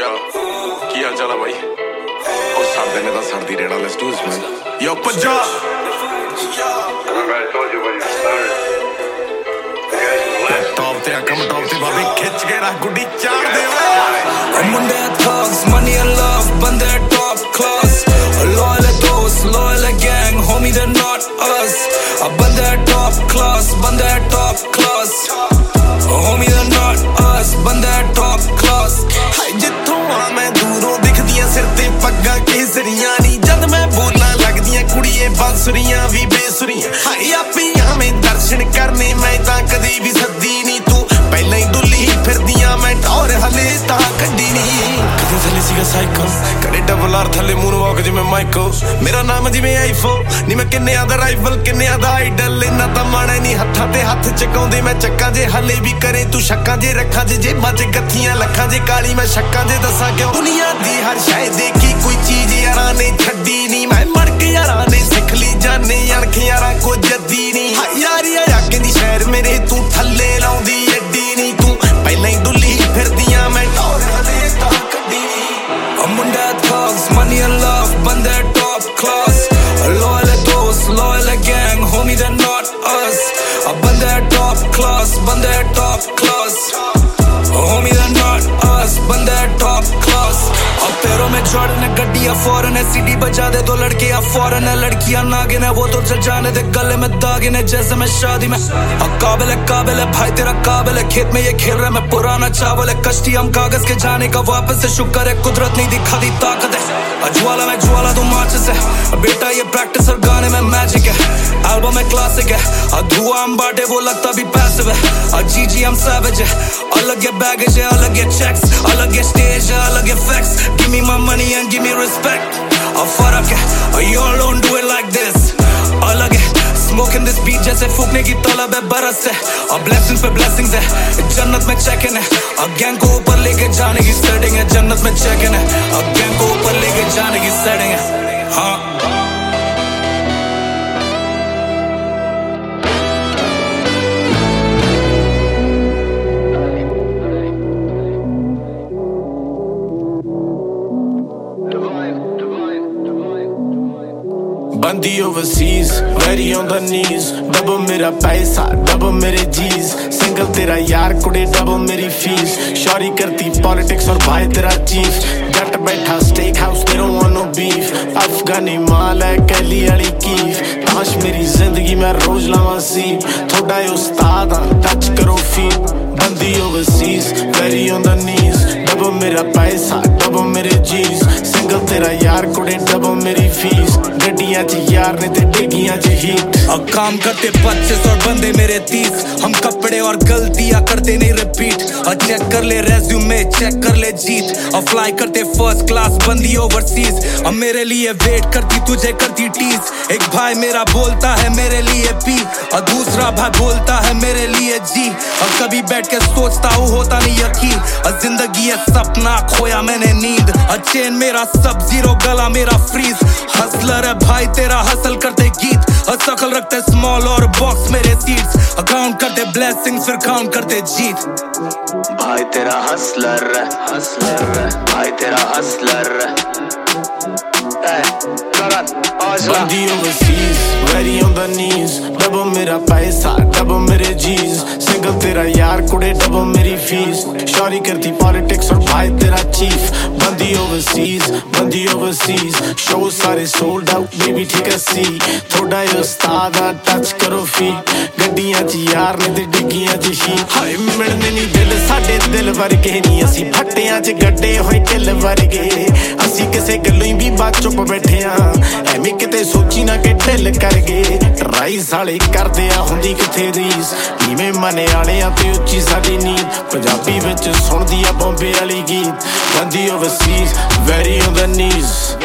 ਕੀ ਹਾਲ ਚਾਲ ਆ ਬਾਈ? ਉਹ ਸਾਡੇ ਨੇ ਤਾਂ ਸੜਦੀ ਰਹਿਣਾ। Let's do this man. Yo ਪੰਜਾ ਟੌਪ ਤੇ ਕੰਮ ਟੌਪ ਤੇ ਬਾਬੇ ਖਿੱਚ ਕੇ ਰੱਖ ਗੁੱਡੀ ਚਾੜ ਦੇ ਓਏ। ਮੁੰਡੇ thugs, money and love, ਬੰਦੇ top class, loyal dost, loyal gang, homie they're not us. ਬੰਦੇ top class, ਬੰਦੇ top class, homie they're not us. ਬੰਦੇ top class। ਹਾਏ ਜਿੱਥੋਂ ਆ ਮੈਂ ਦੂਰੋਂ ਦਿਖਦੀਆਂ ਸਿਰ ਤੇ ਪੱਗਾਂ ਕੇਸਰੀਆਂ ਨੀ, ਜਦ ਮੈਂ ਬੋਲਾਂ ਲੱਗਦੀਆਂ ਕੁੜੀਏ ਬਾਂਸੁਰੀਆਂ ਵੀ ਬੇਸੁਰੀਆਂ। ਹਾਏ ਆਪੀਆਂ ਮੈਂ ਦਰਸ਼ਨ ਕਰਨੇ ਮੈਂ ਤਾਂ ਕਦੇ ਵੀ ਸੱਦੀ ਨੀ, ਤੂੰ ਪਹਿਲਾਂ ਹੀ ਡੁੱਲੀ ਫਿਰਦੀਆਂ ਮੈਂ ਟੌਰ ਹਲੇ ਤਾਂ ਕੱਢੀ ਨੀ। ਕਦੇ ਥੱਲੇ ਸੀਗਾ ਸਾਈਕਲ, ਕਦੇ ਡਬਲ ਆਰ ਥੱਲੇ ਮੂਨ ਵਾਕ ਜਿਵੇਂ ਮਾਈਕਲ। ਮੇਰਾ ਨਾਮ ਜਿਵੇਂ ਆਈਫੋ ਨੀ, ਮੈਂ ਕਿੰਨਿਆਂ ਦਾ ਰਾਈਵਲ ਕਿੰਨਿਆਂ ਦਾ ਆਈਡਲ। ਇੰਨਾ ਤਾਂ ਮਾਣਾ ਨੀ ਹੱਥਾਂ ਤੇ ਹੱਥ ਚਕਾਉਂਦੇ ਮੈਂ ਚੱਕਾਂ ਜੇ ਹਲੇ ਵੀ ਕਰੇ ਤੂੰ ਸ਼ੱਕਾਂ ਜੇ ਰੱਖਾਂ ਜੇ ਜੇਬਾਂ ਚ ਗੱਥੀਆਂ ਲੱਖਾਂ ਜੇ ਕਾਲੀ ਮੈਂ ਸ਼ੱਕਾਂ ਜੇ ਦੱਸਾਂ ਕਿਉਂ। ਦੁਨੀਆ ਦੀ ਹਰ ਸ਼ੈ ਦੇਖੀ ਕੋਈ ਚੀਜ਼ ਯਾਰਾਂ ਨੇ ਛੱਡੀ ਨੀ, ਮੈਂ ਮੜ ਕੇ ਯਾਰਾਂ ਨੇ ਸਿੱਖ ਲਈ ਜਾਨੇ ਅਣਖ ਯਾਰਾਂ ਕੋ ਜੱਦੀ ਨੀ। ਯਾਰੀ ਆ ਕਹਿੰਦੀ ਸ਼ਹਿਰ ਮੇਰੇ ਤੂੰ ਥੱਲੇ ਲਾਉਂਦੀ ਏਡੀ ਨੀ, ਤੂੰ ਪਹਿਲਾਂ ਹੀ ਡੁੱਲੀ ਫਿਰਦੀਆਂ ਮੈਂ ਟੌਰ ਹਲੇ ਤਾਂ ਕੱਢੀ ਨੀ। ਮੁੰਡੇ thugs, money and love, ਬੰਦੇ top class, loyal dost, loyal gang, homie they're not us. ਬੰਦੇ top class, ਬੰਦੇ top class, homie they're not us. ਬੰਦੇ top class। पैरों में जॉर्डन है, गड्डियां फॉरेन है, सीडी बजा दे तो लड़के या फॉरेन है, लड़कियां नागिन है वो तो चल जाने दे गले में दागिन है जैसे मैं शादी में। काबिल है भाई तेरा काबिल है, खेत में ये खेल रहा है मैं पुराना चावल है। कश्ती हम कागज के जाने का वापस से शुक्र है, कुदरत नहीं दिखा दी ताकत है। ज्वाला में ज्वाला तो माचिस है बेटा, ये प्रैक्टिस और गाने में मैजिक है, एल्बम में क्लासिक है। धुआं हम बांटे वो लगता भी पैसिव है, जी हम सैवेज है। अलग ये बैगेज है, अलग ये चेक्स, अलग ये स्टेज है, अलग ये facts. Give me my money and give me respect। फर्क है you all don't do it like this। अलग है smoking this beat जैसे फूकने की तलब है बरस से। blessings पे blessings है, जन्नत में check in है। गैंग को ऊपर लेके जाने की सेटिंग है, जन्नत में check in है। गैंग को ऊपर लेके जाने की सेटिंग है। हाँ बंदी overseas, very on the knees। Double मेरा पैसा डबल मेरे जीज, सिंगल तेरा यार कुड़े डबल मेरी फीस। शौरी करती पॉलिटिक्स और भाई तेरा चीफ, जट बैठा steak house they don't want no beef। अफगानी माल है कैली वाली कीफ, ताश मेरी जिंदगी में रोज लावा सीप। थोड़ा उस्ताद टच करो फीट। बंदी overseas, very on the knees। Double मेरा पैसा डबल मेरे जीज, सिंगल तेरा यार कुड़े डबल मेरी फीस। गड्डियां च यार ने ते डिगियां च हीट। काम करते 25 और बंदे मेरे 30, हम कपड़े और गलतियां करते नहीं रिपीट। चेक कर ले रेज्यूमे चेक कर ले जीत। फ्लाई करते फर्स्ट क्लास बंदी ओवरसीज, मेरे लिए वेट करती तुझे करती टीज। एक भाई मेरा बोलता है मेरे लिए पी, और दूसरा भाई बोलता है मेरे लिए जी। कभी बैठ के सोचता हूँ होता नहीं यकीन, जिंदगी है सपना खोया मैंने नींद। चेन मेरा सब जीरो गला मेरा फ्रीज, हसलर है भाई तेरा हसल करते गीत। शकल रखते स्मॉल और बॉक्स मेरे सीट्स, काउंट करते ब्लेसिंग्स फिर काउंट करते जीत। भाई तेरा हसलर है, भाई तेरा हसलर है। बंदी overseas, very on the knees। Double मेरा पैसा डबल मेरे जीज, सिंगल तेरा यार कुड़े डबल मेरी फीस। शौरी करती पॉलिटिक्स और भाई तेरा चीफ। बंदी overseas, शो सारे सोल्ड आउट बेबी ठीक है सी। थोड़ा उस्ताद टच करो फीट। गड्डियां च यार ने ते डिगियां च ही। हाय मिलने नहीं दिल साडे दिल वर्गे नहीं, असी फट्टियां च गड्डे होए किल वर्गे। असी किसे गल्लों ही भी बात चुप बैठे आ, ਐਵੇਂ ਕਿਤੇ ਸੋਚੀ ਨਾ ਕਿ ਢਿੱਲ ਕਰ ਗਏ। ਟਰਾਈ ਸਾਲੇ ਕਰਦੇ ਆ ਹੁੰਦੀ ਕਿਥੇ ਰੀਸ, ਨੀਵੇਂ ਮਨੇ ਵਾਲਿਆਂ ਤੇ ਉੱਚੀ ਸਾਡੀ ਨੀਂਦ। ਪੰਜਾਬੀ ਵਿੱਚ ਸੁਣਦੀ ਆ ਬੰਬੇ ਵਾਲੀ ਗੀਤ। ਬੰਦੀ overseas, very on the knees।